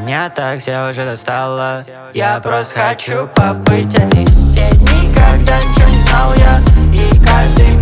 Меня так все уже достало. Я просто хочу побыть один. Те дни, когда ничего не знал я, и каждый